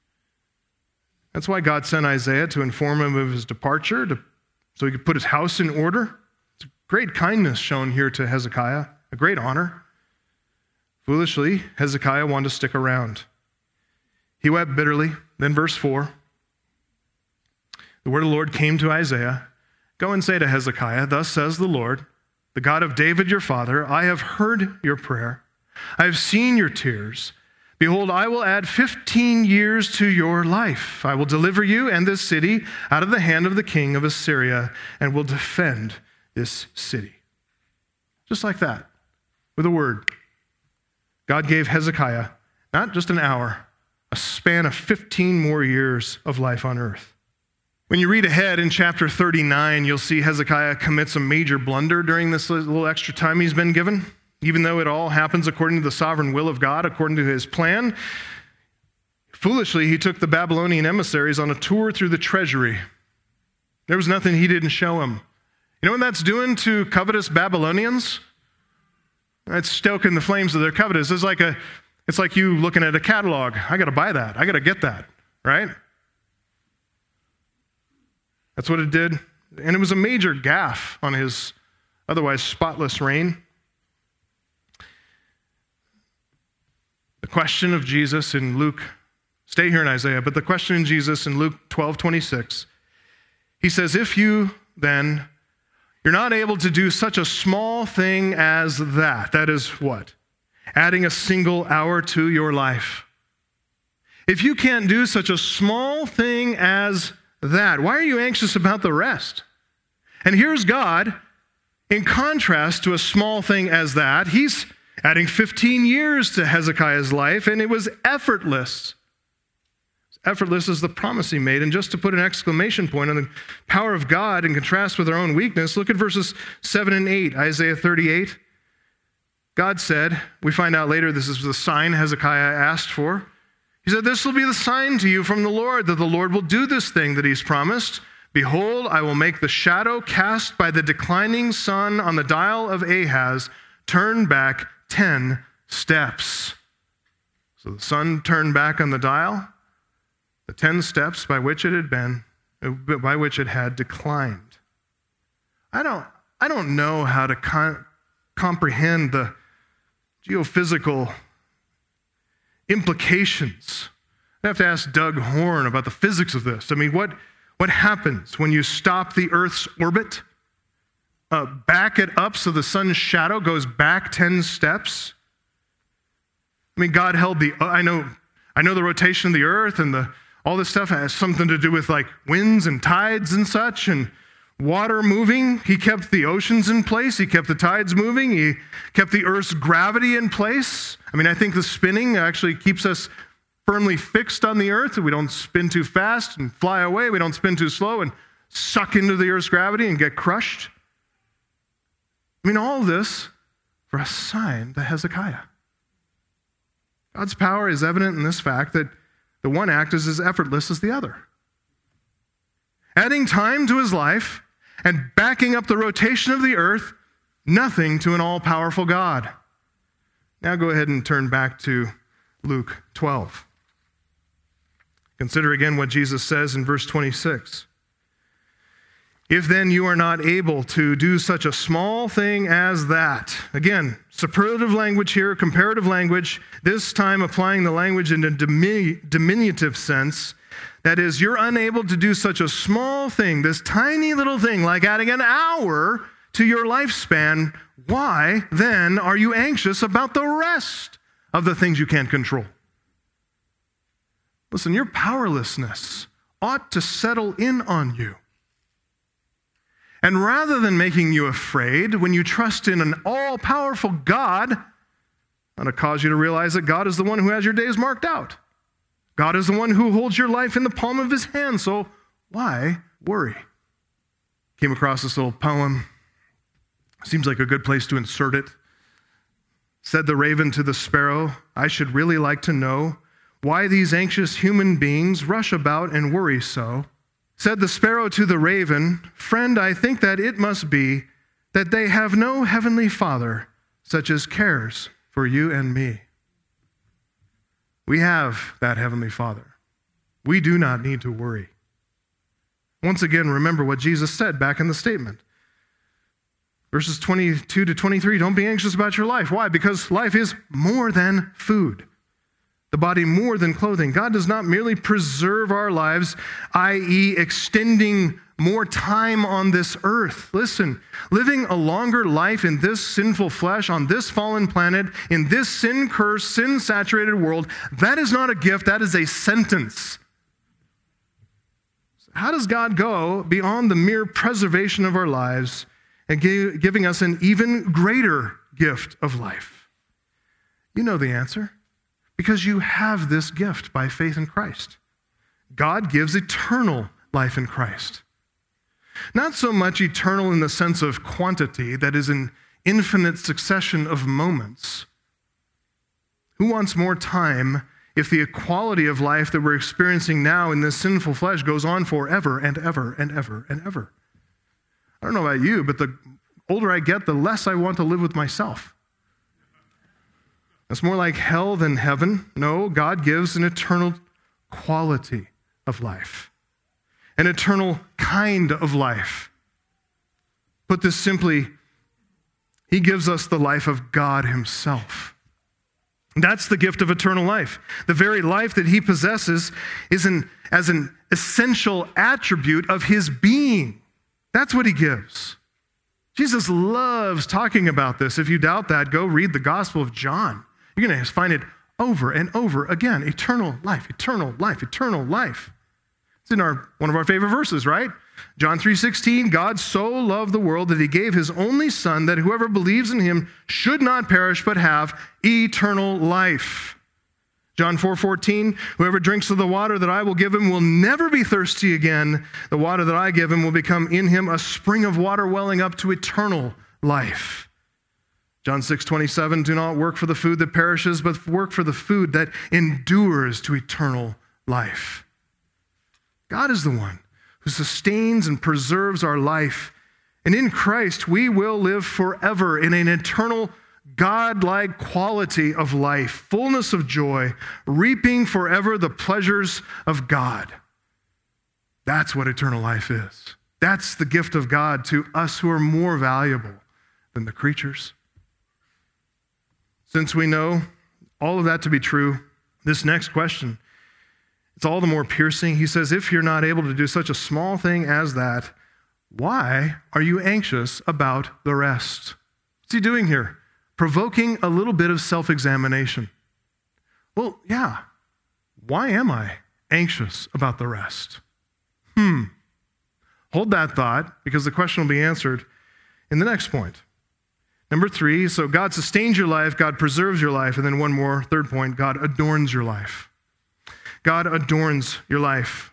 That's why God sent Isaiah to inform him of his departure, to, so he could put his house in order. It's a great kindness shown here to Hezekiah, a great honor. Foolishly, Hezekiah wanted to stick around. He wept bitterly. Then verse four. The word of the Lord came to Isaiah, Go and say to Hezekiah, Thus says the Lord, the God of David your father, I have heard your prayer. I have seen your tears. Behold, I will add fifteen years to your life. I will deliver you and this city out of the hand of the king of Assyria and will defend this city. Just like that, with a word. God gave Hezekiah not just an hour, a span of fifteen more years of life on earth. When you read ahead in chapter thirty-nine, you'll see Hezekiah commits a major blunder during this little extra time he's been given. Even though it all happens according to the sovereign will of God, according to his plan, foolishly he took the Babylonian emissaries on a tour through the treasury. There was nothing he didn't show them. You know what that's doing to covetous Babylonians? That's stoking the flames of their covetous. It's like a It's like you looking at a catalog. I got to buy that. I got to get that, right? That's what it did. And it was a major gaffe on his otherwise spotless reign. The question of Jesus in Luke, stay here in Isaiah, but the question in Jesus in Luke twelve twenty-six, he says, if you then, you're not able to do such a small thing as that, that is what? Adding a single hour to your life. If you can't do such a small thing as that, why are you anxious about the rest? And here's God, in contrast to a small thing as that, he's adding fifteen years to Hezekiah's life, and it was effortless. Effortless is the promise he made. And just to put an exclamation point on the power of God in contrast with our own weakness, look at verses seven and eight, Isaiah thirty-eight. God said, we find out later this is the sign Hezekiah asked for. He said, this will be the sign to you from the Lord, that the Lord will do this thing that he's promised. Behold, I will make the shadow cast by the declining sun on the dial of Ahaz turn back ten steps. So the sun turned back on the dial, the ten steps by which it had been, by which it had declined. I don't, I don't know how to con- comprehend the geophysical implications. I have to ask Doug Horn about the physics of this. I mean, what, what happens when you stop the Earth's orbit, uh, back it up so the sun's shadow goes back ten steps? I mean, God held the, I know, I know the rotation of the Earth and the all this stuff has something to do with like winds and tides and such and water moving. He kept the oceans in place. He kept the tides moving. He kept the Earth's gravity in place. I mean, I think the spinning actually keeps us firmly fixed on the Earth. We don't spin too fast and fly away. We don't spin too slow and suck into the Earth's gravity and get crushed. I mean, all of this for a sign to Hezekiah. God's power is evident in this fact that the one act is as effortless as the other. Adding time to his life and backing up the rotation of the earth, nothing to an all-powerful God. Now go ahead and turn back to Luke twelve. Consider again what Jesus says in verse twenty-six. If then you are not able to do such a small thing as that. Again, superlative language here, comparative language, this time applying the language in a diminu- diminutive sense. That is, you're unable to do such a small thing, this tiny little thing like adding an hour to your lifespan. Why then are you anxious about the rest of the things you can't control? Listen, your powerlessness ought to settle in on you. And rather than making you afraid, when you trust in an all-powerful God, ought to cause you to realize that God is the one who has your days marked out. God is the one who holds your life in the palm of his hand, so why worry? Came across this little poem. Seems like a good place to insert it. Said the raven to the sparrow, I should really like to know why these anxious human beings rush about and worry so. Said the sparrow to the raven, friend, I think that it must be that they have no heavenly Father such as cares for you and me. We have that heavenly Father. We do not need to worry. Once again, remember what Jesus said back in the statement. Verses twenty-two to twenty-three, don't be anxious about your life. Why? Because life is more than food. The body more than clothing. God does not merely preserve our lives, that is extending more time on this earth. Listen, living a longer life in this sinful flesh, on this fallen planet, in this sin-cursed, sin-saturated world, that is not a gift, that is a sentence. How does God go beyond the mere preservation of our lives and give, giving us an even greater gift of life? You know the answer. Because you have this gift by faith in Christ. God gives eternal life in Christ. Not so much eternal in the sense of quantity, that is an infinite succession of moments. Who wants more time if the quality of life that we're experiencing now in this sinful flesh goes on forever and ever and ever and ever? I don't know about you, but the older I get, the less I want to live with myself. That's more like hell than heaven. No, God gives an eternal quality of life, an eternal kind of life. Put this simply, he gives us the life of God himself. That's the gift of eternal life. The very life that he possesses is an, as an essential attribute of his being. That's what he gives. Jesus loves talking about this. If you doubt that, go read the Gospel of John. You're going to find it over and over again. Eternal life, eternal life, eternal life. It's in our one of our favorite verses, right? John three sixteen, God so loved the world that he gave his only son that whoever believes in him should not perish but have eternal life. John four fourteen, whoever drinks of the water that I will give him will never be thirsty again. The water that I give him will become in him a spring of water welling up to eternal life. John six twenty-seven, do not work for the food that perishes, but work for the food that endures to eternal life. God is the one who sustains and preserves our life. And in Christ, we will live forever in an eternal, God-like quality of life, fullness of joy, reaping forever the pleasures of God. That's what eternal life is. That's the gift of God to us who are more valuable than the creatures. Since we know all of that to be true, this next question, it's all the more piercing. He says, if you're not able to do such a small thing as that, why are you anxious about the rest? What's he doing here? Provoking a little bit of self-examination. Well, yeah, why am I anxious about the rest? Hmm. Hold that thought, because the question will be answered in the next point. Number three, so God sustains your life, God preserves your life, and then one more, third point, God adorns your life. God adorns your life.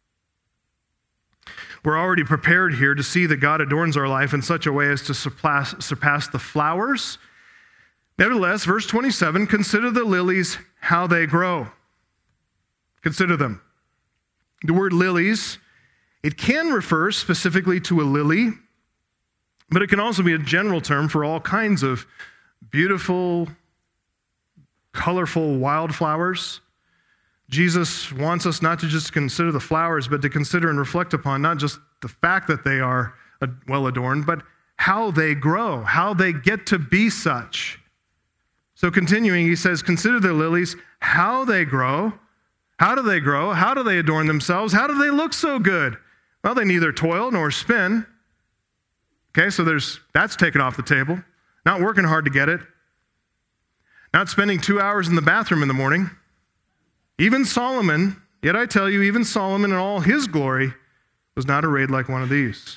We're already prepared here to see that God adorns our life in such a way as to surpass, surpass the flowers. Nevertheless, verse twenty-seven, consider the lilies, how they grow. Consider them. The word lilies, it can refer specifically to a lily, but it can also be a general term for all kinds of beautiful, colorful wildflowers. Jesus wants us not to just consider the flowers, but to consider and reflect upon not just the fact that they are well adorned, but how they grow, how they get to be such. So continuing, he says, consider the lilies, how they grow. How do they grow? How do they adorn themselves? How do they look so good? Well, they neither toil nor spin. Okay, so there's that's taken off the table. Not working hard to get it. Not spending two hours in the bathroom in the morning. Even Solomon, yet I tell you, even Solomon in all his glory was not arrayed like one of these.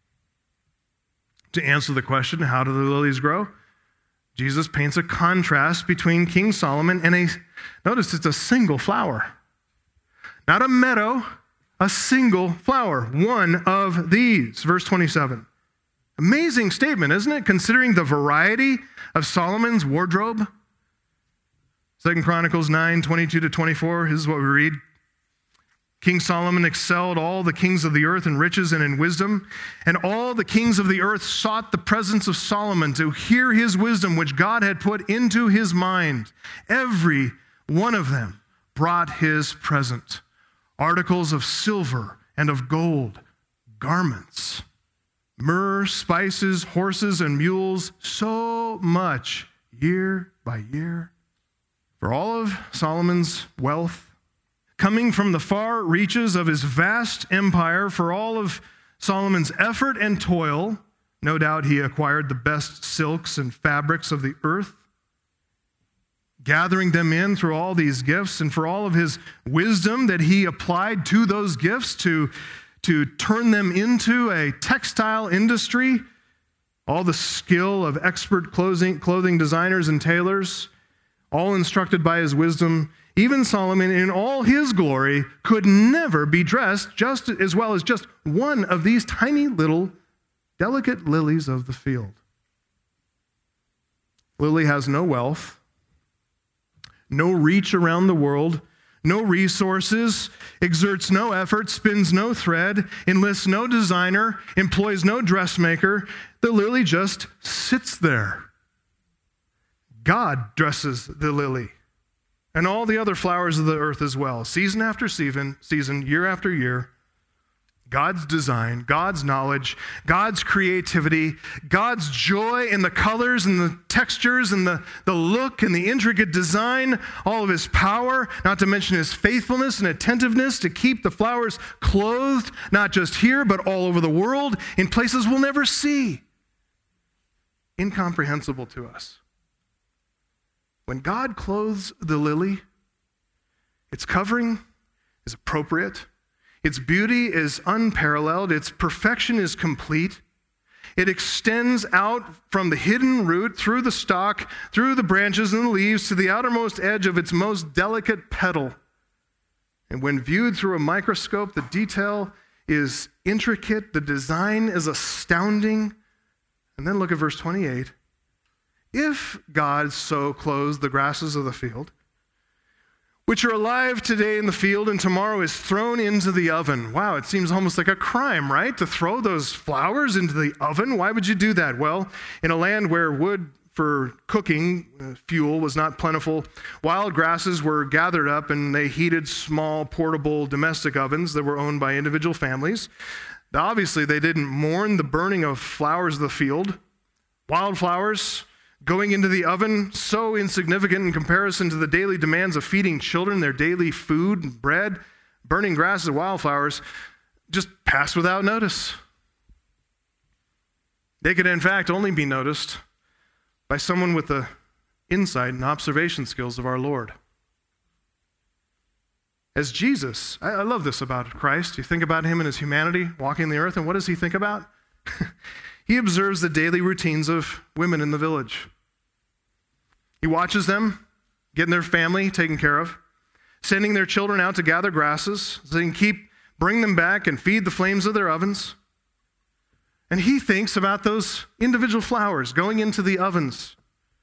To answer the question, how do the lilies grow? Jesus paints a contrast between King Solomon and a, notice it's a single flower. Not a meadow, a single flower. One of these. Verse twenty-seven. Amazing statement, isn't it? Considering the variety of Solomon's wardrobe. Second Chronicles nine, twenty-two to twenty-four, this is what we read. King Solomon excelled all the kings of the earth in riches and in wisdom, and all the kings of the earth sought the presence of Solomon to hear his wisdom, which God had put into his mind. Every one of them brought his present, articles of silver and of gold, garments, myrrh, spices, horses, and mules, so much year by year. For all of Solomon's wealth, coming from the far reaches of his vast empire, for all of Solomon's effort and toil, no doubt he acquired the best silks and fabrics of the earth, gathering them in through all these gifts, and for all of his wisdom that he applied to those gifts to, to turn them into a textile industry, all the skill of expert clothing, clothing designers and tailors, all instructed by his wisdom, even Solomon in all his glory could never be dressed just as well as just one of these tiny little delicate lilies of the field. Lily has no wealth, no reach around the world, no resources, exerts no effort, spins no thread, enlists no designer, employs no dressmaker. The lily just sits there, God dresses the lily and all the other flowers of the earth as well, season after season, season, year after year. God's design, God's knowledge, God's creativity, God's joy in the colors and the textures and the, the look and the intricate design, all of his power, not to mention his faithfulness and attentiveness to keep the flowers clothed, not just here, but all over the world, in places we'll never see. Incomprehensible to us. When God clothes the lily, its covering is appropriate. Its beauty is unparalleled. Its perfection is complete. It extends out from the hidden root, through the stalk, through the branches and the leaves, to the outermost edge of its most delicate petal. And when viewed through a microscope, the detail is intricate. The design is astounding. And then look at verse twenty-eight. If God so clothes the grasses of the field, which are alive today in the field and tomorrow is thrown into the oven. Wow, it seems almost like a crime, right? To throw those flowers into the oven? Why would you do that? Well, in a land where wood for cooking uh, fuel was not plentiful, wild grasses were gathered up and they heated small portable domestic ovens that were owned by individual families. Now, obviously, they didn't mourn the burning of flowers of the field. Wildflowers going into the oven, so insignificant in comparison to the daily demands of feeding children, their daily food and bread. Burning grasses and wildflowers just passed without notice. They could, in fact, only be noticed by someone with the insight and observation skills of our Lord. As Jesus, I, I love this about Christ. You think about him and his humanity walking the earth, and what does he think about? He observes the daily routines of women in the village. He watches them getting their family taken care of, sending their children out to gather grasses so they can keep, bring them back and feed the flames of their ovens. And he thinks about those individual flowers going into the ovens.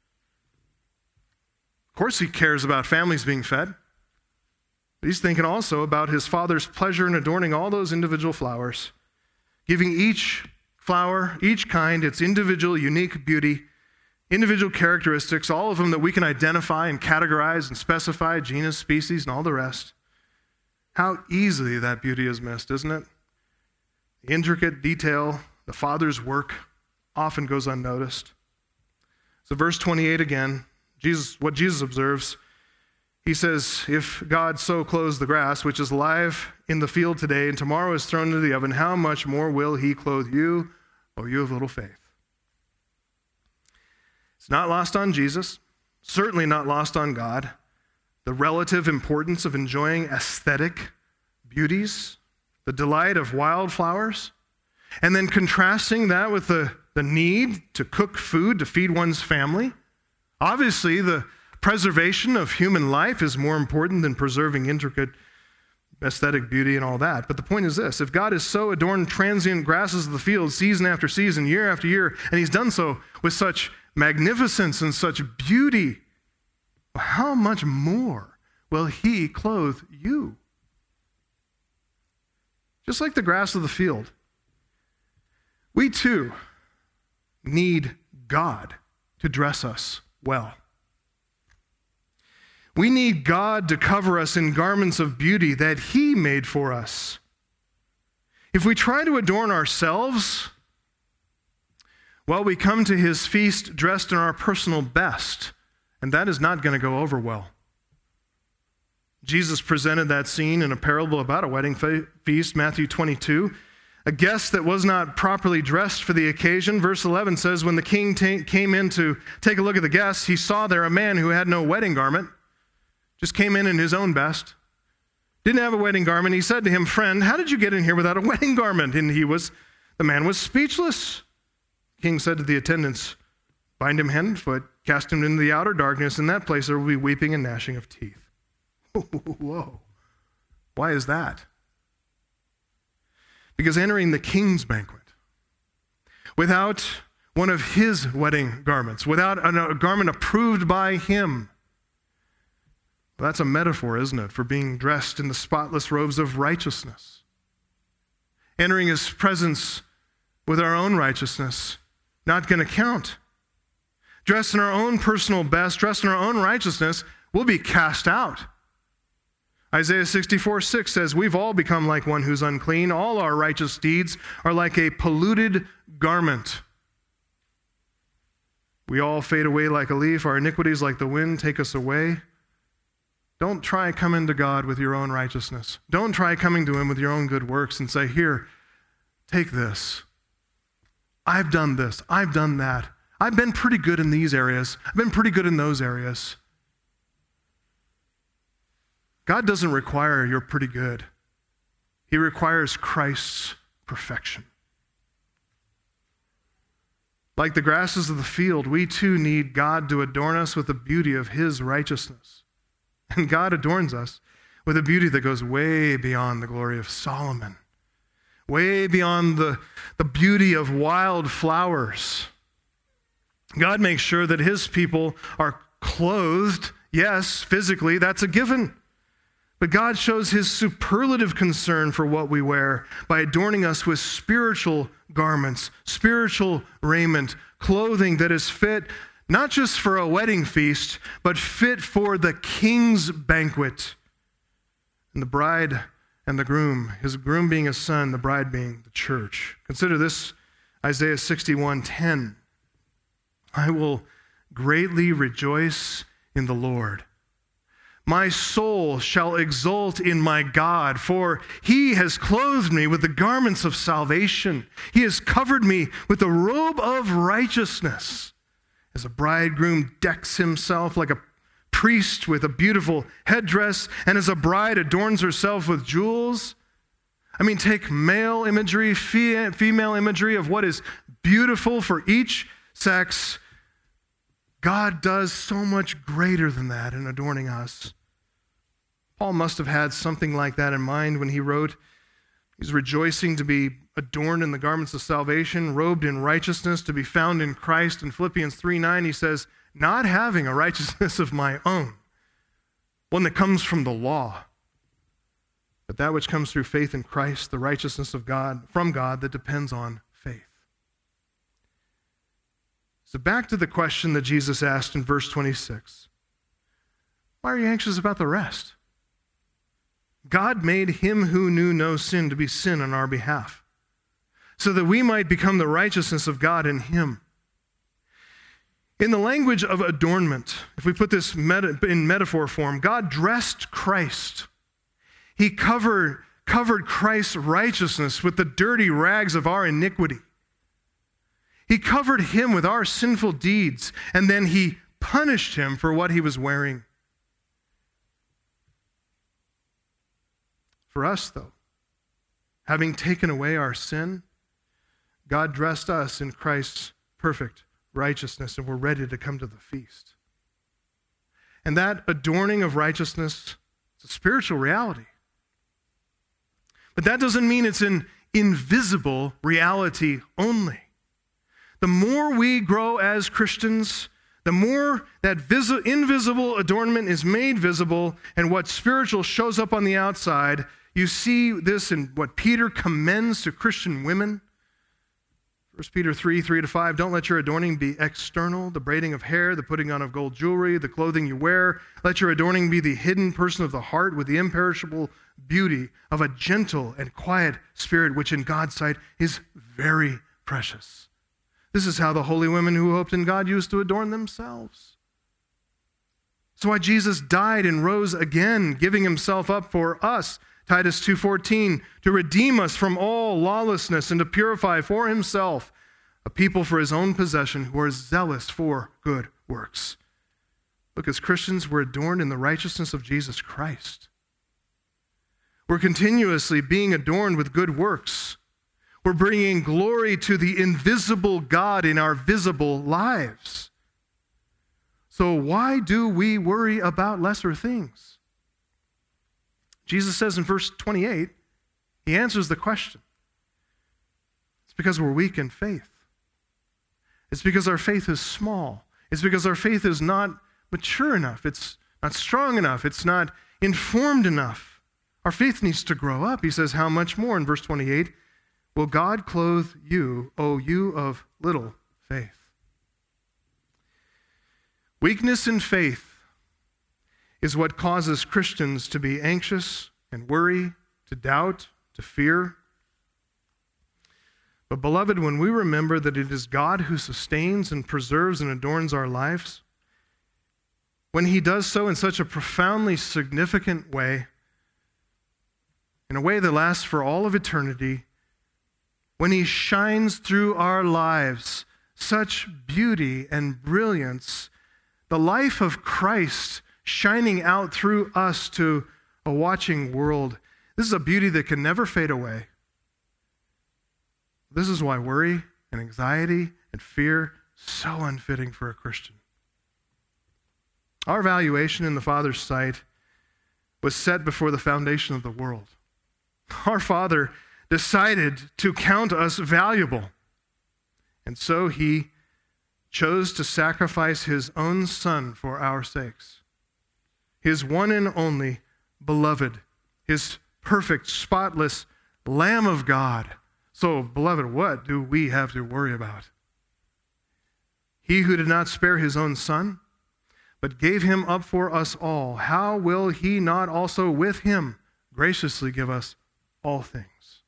Of course, he cares about families being fed. But he's thinking also about his Father's pleasure in adorning all those individual flowers, giving each flower, each kind, its individual, unique beauty, individual characteristics, all of them that we can identify and categorize and specify, genus, species, and all the rest. How easily that beauty is missed, isn't it? The intricate detail, the Father's work, often goes unnoticed. So verse twenty-eight again, Jesus, what Jesus observes, he says, if God so clothes the grass, which is alive in the field today, and tomorrow is thrown into the oven, how much more will he clothe you, O you of little faith? It's not lost on Jesus, certainly not lost on God, the relative importance of enjoying aesthetic beauties, the delight of wildflowers, and then contrasting that with the, the need to cook food to feed one's family. Obviously, the preservation of human life is more important than preserving intricate aesthetic beauty and all that. But the point is this: if God has so adorned transient grasses of the field season after season, year after year, and he's done so with such magnificence and such beauty, how much more will he clothe you? Just like the grass of the field, we too need God to dress us well. We need God to cover us in garments of beauty that he made for us. If we try to adorn ourselves, well, we come to his feast dressed in our personal best, and that is not going to go over well. Jesus presented that scene in a parable about a wedding fe- feast, Matthew twenty-two. A guest that was not properly dressed for the occasion. Verse eleven says, when the king t- came in to take a look at the guests, he saw there a man who had no wedding garment. Just came in in his own best. Didn't have a wedding garment. He said to him, friend, how did you get in here without a wedding garment? And he was, the man was speechless. The king said to the attendants, bind him hand and foot, cast him into the outer darkness. In that place there will be weeping and gnashing of teeth. Whoa. Why is that? Because entering the king's banquet without one of his wedding garments, without a garment approved by him, well, that's a metaphor, isn't it, for being dressed in the spotless robes of righteousness. Entering his presence with our own righteousness, not going to count. dressed in our own personal best, dressed in our own righteousness, we'll be cast out. Isaiah sixty-four six says, we've all become like one who's unclean. All our righteous deeds are like a polluted garment. We all fade away like a leaf. Our iniquities, like the wind, take us away. Don't try coming to God with your own righteousness. Don't try coming to him with your own good works and say, here, take this. I've done this. I've done that. I've been pretty good in these areas. I've been pretty good in those areas. God doesn't require your pretty good. He requires Christ's perfection. Like the grasses of the field, we too need God to adorn us with the beauty of his righteousness. And God adorns us with a beauty that goes way beyond the glory of Solomon, way beyond the, the beauty of wild flowers. God makes sure that his people are clothed. Yes, physically, that's a given. But God shows his superlative concern for what we wear by adorning us with spiritual garments, spiritual raiment, clothing that is fit not just for a wedding feast, but fit for the king's banquet. And the bride and the groom, his groom being his son, the bride being the church. Consider this, Isaiah sixty-one ten. I will greatly rejoice in the Lord. My soul shall exult in my God, for he has clothed me with the garments of salvation. He has covered me with the robe of righteousness. As a bridegroom decks himself like a priest with a beautiful headdress, and as a bride adorns herself with jewels. I mean, take male imagery, female imagery of what is beautiful for each sex. God does so much greater than that in adorning us. Paul must have had something like that in mind when he wrote, he's rejoicing to be adorned in the garments of salvation, robed in righteousness, to be found in Christ. In Philippians three nine, he says, not having a righteousness of my own, one that comes from the law, but that which comes through faith in Christ, the righteousness of God, from God that depends on faith. So back to the question that Jesus asked in verse twenty-six. Why are you anxious about the rest? God made him who knew no sin to be sin on our behalf, so that we might become the righteousness of God in him. In the language of adornment, if we put this meta, in metaphor form, God dressed Christ. He covered, covered Christ's righteousness with the dirty rags of our iniquity. He covered him with our sinful deeds, and then he punished him for what he was wearing. For us, though, having taken away our sin, God dressed us in Christ's perfect righteousness, and we're ready to come to the feast. And that adorning of righteousness is a spiritual reality. But that doesn't mean it's an invisible reality only. The more we grow as Christians, the more that vis- invisible adornment is made visible, and what spiritual shows up on the outside. You see this in what Peter commends to Christian women. First Peter three, three to five, don't let your adorning be external, the braiding of hair, the putting on of gold jewelry, the clothing you wear. Let your adorning be the hidden person of the heart with the imperishable beauty of a gentle and quiet spirit, which in God's sight is very precious. This is how the holy women who hoped in God used to adorn themselves. So why Jesus died and rose again, giving himself up for us, Titus two fourteen, to redeem us from all lawlessness and to purify for himself a people for his own possession who are zealous for good works. Look, as Christians, we're adorned in the righteousness of Jesus Christ. We're continuously being adorned with good works. We're bringing glory to the invisible God in our visible lives. So why do we worry about lesser things? Jesus says in verse twenty-eight, he answers the question. It's because we're weak in faith. It's because our faith is small. It's because our faith is not mature enough. It's not strong enough. It's not informed enough. Our faith needs to grow up. He says, how much more in verse twenty-eight? Will God clothe you, O you of little faith? Weakness in faith is what causes Christians to be anxious and worry, to doubt, to fear. But beloved, when we remember that it is God who sustains and preserves and adorns our lives, when he does so in such a profoundly significant way, in a way that lasts for all of eternity, when he shines through our lives such beauty and brilliance, the life of Christ shining out through us to a watching world, this is a beauty that can never fade away. This is why worry and anxiety and fear so unfitting for a Christian. Our valuation in the Father's sight was set before the foundation of the world. Our Father decided to count us valuable, and so he chose to sacrifice his own Son for our sakes. His one and only beloved, his perfect, spotless Lamb of God. So, beloved, what do we have to worry about? He who did not spare his own Son, but gave him up for us all, how will he not also with him graciously give us all things?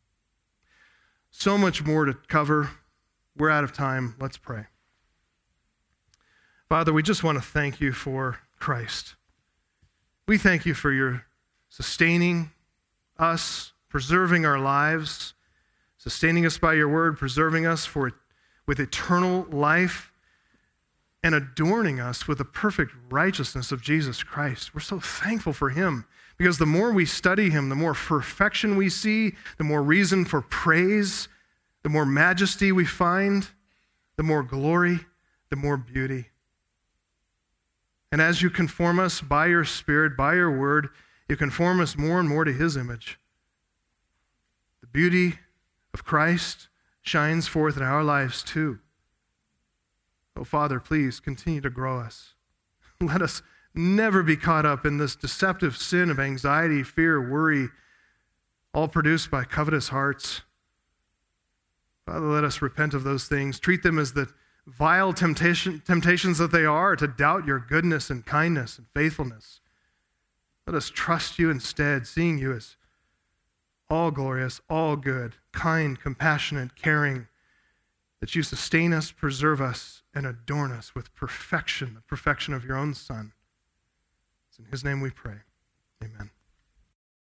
So much more to cover. We're out of time. Let's pray. Father, we just want to thank you for Christ. We thank you for your sustaining us, preserving our lives, sustaining us by your word, preserving us for with eternal life, and adorning us with the perfect righteousness of Jesus Christ. We're so thankful for him, because the more we study him, the more perfection we see, the more reason for praise, the more majesty we find, the more glory, the more beauty. And as you conform us by your Spirit, by your word, you conform us more and more to his image. The beauty of Christ shines forth in our lives too. Oh, Father, please continue to grow us. Let us never be caught up in this deceptive sin of anxiety, fear, worry, all produced by covetous hearts. Father, let us repent of those things. Treat them as the vile temptation, temptations that they are, to doubt your goodness and kindness and faithfulness. Let us trust you instead, seeing you as all glorious, all good, kind, compassionate, caring, that you sustain us, preserve us, and adorn us with perfection, the perfection of your own Son. It's in his name we pray. Amen.